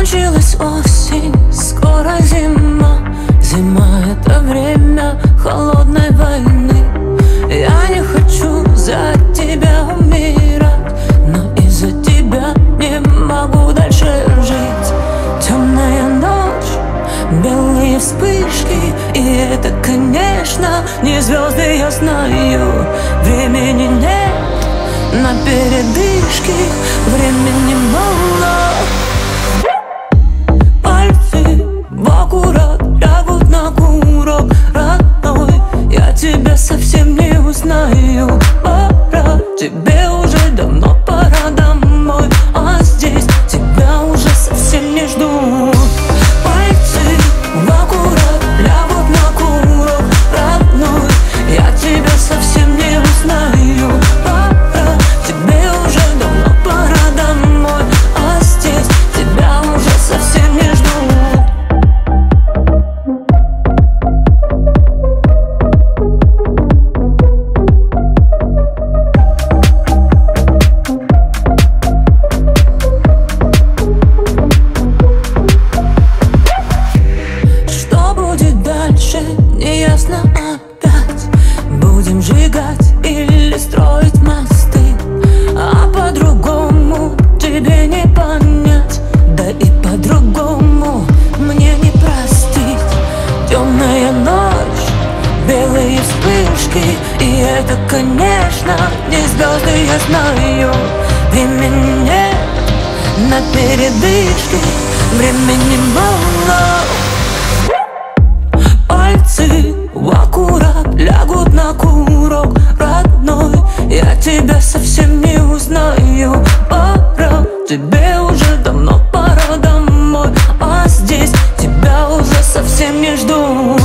Кончилась осень, скоро зима. Зима — это время холодной войны. Я не хочу за тебя умирать, но из-за тебя не могу дальше жить. Темная ночь, белые вспышки, и это, конечно, не звезды, я знаю. Времени нет на передышки, времени мало. Пальцы в аккурат лягут на курок, родной, я тебя совсем не узнаю. Пора, тебе уже давно пора домой, а здесь тебя уже совсем не жду. Пальцы в аккурат лягут на курок, родной, я тебя совсем не узнаю. Пора, тебе уже давно пора домой, а здесь тебя уже совсем не жду. Неясно опять, будем сжигать или строить мосты, а по-другому тебе не понять, да и по-другому мне не простить. Темная ночь, белые вспышки, и это, конечно, не звезды, я знаю. Времени нет на передышки, времени мало. Пальцы в аккурат лягут на курок, родной, я тебя совсем не узнаю. Пора, тебе уже давно пора домой, а здесь тебя уже совсем не жду.